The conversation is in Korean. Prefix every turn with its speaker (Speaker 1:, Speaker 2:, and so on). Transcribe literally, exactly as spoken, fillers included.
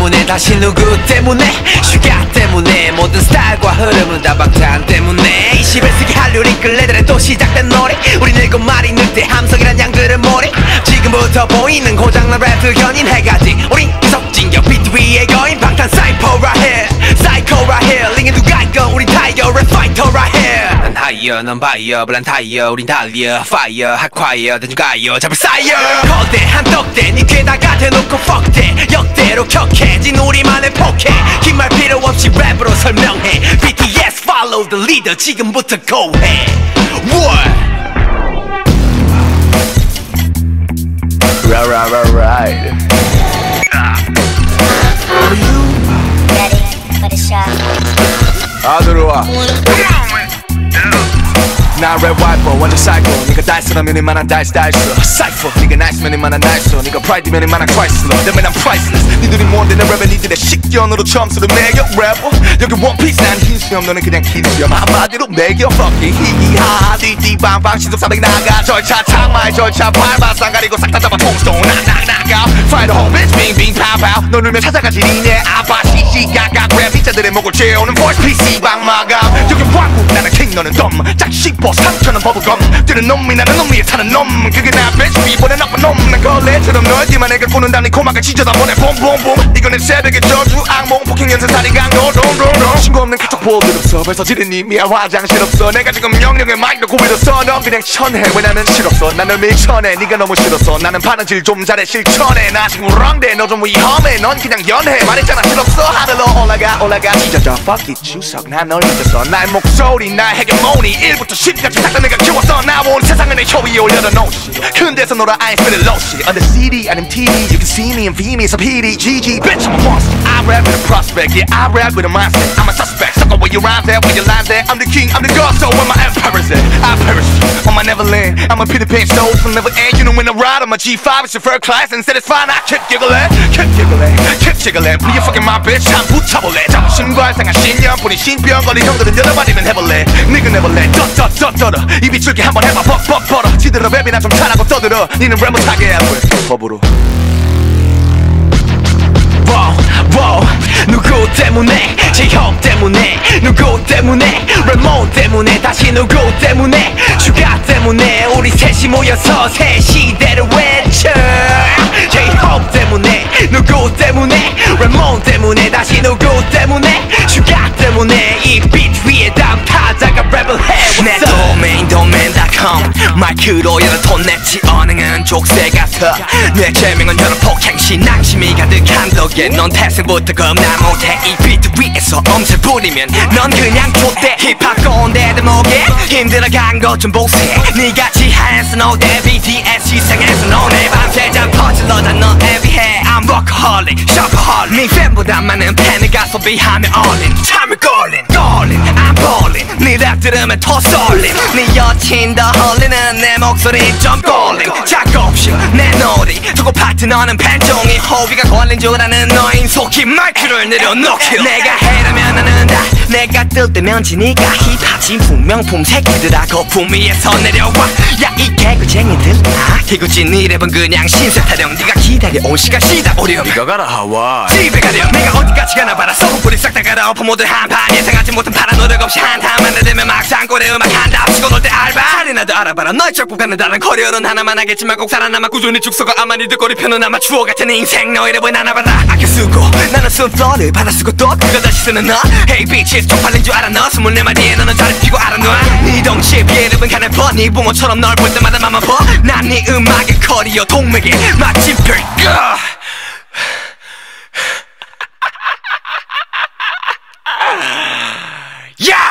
Speaker 1: 때문에 다시 누구 때문에 슈가 때문에 모든 스타일과 흐름은 다 방탄 때문에 이십일 세기 한류 링클레들의 또 시작된 노래 우린 일곱 마리 늑대 함성이란 양들의 머리 지금부터 보이는 고장난 랩들 견인 해가지 우린 계속 진격 비트 위의 거인 방탄 사이퍼 right here 사이코 right here 링에 누가 있건 우린 타이거 랩 파이터 right here 난 하이어 넌 바이어 블란 타이어 우린 달려 파이어 핫콰이어 대중 가이어 잡을 사이어 거대한 떡대 니 귀에다가 대놓고 fuck that 역대로 격해진 우리만의 포켓 긴 말 필요 없이 랩으로 설명해 비티에스 follow the leader 지금부터 go 해 What?
Speaker 2: Right, right, right, right.
Speaker 3: Are you ready for the shot?
Speaker 2: 아 들어와. 나 랩 와이퍼 완전 사이코 니가 달스라면 이만한 달스 달스 사이퍼 니가 나이스면 이만한 나이스 니가 프라이드면 이만한 크라이슬러 때문에 난 프라이슬레스 니들이 뭔데 내 랩에 니들의 식견으로 점수를 매겨 래퍼 여기 원피스 난 흰수염 너는 그냥 흰수염 한마디로 매겨 fuck it 히히하 띠띠방방 신속사백이 나가 절차 창마에 절차 밟아 쌍가리고 싹 다 잡아 통스톤 낙낙낙아 Fight the whole bitch 빙빙 파우파우 널 울면 찾아가지 니네 아바 시시각각 랩 이자들의 목을 채우는 voice 피씨방 마감 여기 왕국 나는 king 너는 덤 짝 씹어 상처는 버블검 뛰는 놈이 나는 놈 위에 타는 놈 그게 나 bitch 비보내 나쁜 놈난 걸레처럼 넓지만 내가 꾸는다 네 코막을 찢어다 보내 봄봄봄 이건 내 새벽의 저주 악몽 폭행 연쇄살인 강도 동동동 신고 없는 카톡 볼일 없어 벌써 지른 이미야 화장실 없어 내가 지금 명령의 마이크 고비로 써 넌 그냥 천해 왜 나는 싫었어 나는 밀천해 네가 너무 싫었어 나는 바느질 좀 잘해 실천해 나 지금 랑대 너 좀 위험해 넌 그냥 연해 말했잖아 싫었어 하늘로 올라가 올라가 찢어져 fuck it 추석 난 널 믿었어 나의 목소리 나의 헤게모니 일부터 십까지 다 내가 키웠어 나 온 세상을 내 혀 위에 올려다 no shit 근데서 놀아 I ain't feeling low shit on the 씨디 아님 티비 you can see me in V M 에서 피디 지지 bitch I'm a monster I rap with a prospect yeah I rap with a mindset I'm a suspect sucker where you rhyme there where you line there I'm the king I'm the god so where my empire's at I perish on my Neverland I'm a Peter Pan soul from never end you know when I ride on my G five it's your first class and said it's fine I keep giggling keep giggling keep jiggling please you fucking my bitch 한 붙여볼래 자부심과 상한 신념뿐인 신병거리 형들은 여러 마디면 해볼래 니가 내볼래 쩌쩌쩌쩌러 입이 줄게 한번 해봐 뻑뻑 벌어 지들어 랩이나 좀 잘하고 떠들어 니는 랩 못하게 해볼 법으로
Speaker 1: wow, wow. 누구 때문에 제 형 때문에 누구 때문에 랩몬 때문에 다시 누구 때문에 슈가 때문에 우리 셋이 모여서 새 시대를 외쳐 제 형 때문에 누구 때문에 랩몬 때문에 다시 누구 때문에 슈가 때문에 이 비트 위에 담타자가 랩을 해 내 도메인 도메인 닷컴 마이크로 여러 톤 냈지 언행은 족쇄 같아 내 제명은 여러 폭행시 낭심이 가득한 덕에 넌 태생부터 겁나 못해 이 비트 위에서 엄살 부리면 넌 그냥 좆대 힙합 꼰대 대목에 힘들어간 것 좀 보세 니같이 하얀 노대 비티에스 시상에서 너네 밤새자 퍼질러다 넌 애비해 I'm workaholic, shopaholic 네 팬보다 많은 팬을 가소비하며 all-in 참을 걸린, 걸린, I'm ballin 네 랩 들으면 더 쏠림 네 여친 더 홀리는 내 목소리 좀 꼴림 작업실 내 놀이 두고 파트너는 팬종이 호비가 걸린 줄 아는 너인 속히 마이크를 내려놓기 내가 해라면 나는 다 내가 뜰 때면 지니까 힙합 진품명품 새끼들아 거품 위에서 내려와 야 이 개구쟁이들 아 개구진 이 랩은 그냥 신세 타령 네가 기다려온 시간 시다 오렴
Speaker 2: 니가 가라 하와이
Speaker 1: 집에 가렴 내가 어디까지 가나 봐라 썩은뿌리 싹 다 갈아엎어 모두 한판 예상하지 못한 파란 노력 없이 한타만 내대면 막상 꼴에 음악 한다 치고 놀 때 알바 살이나도 알아봐라 너의 적국가는 다른 커리어는 하나만 하겠지만 꼭 살아남아 꾸준히 죽서가 아마 니들 꼬리표는 아마 추억 같은 인생 너의 랩은 하나봐라 아껴 쓰고 나는 쓴 플러를 받아 쓰고 또 그걸 다시 쓰는 너 Hey bitches 쪽팔린 줄 알아 너 스물네 마디에 너는 잘 피고 알아놔 네 덩치에 비해 랩은 가늘퍼 네 붕어처럼 널 볼 때마다 맘 아파 난 네 음악의 커리어 동맥에 마침표 야!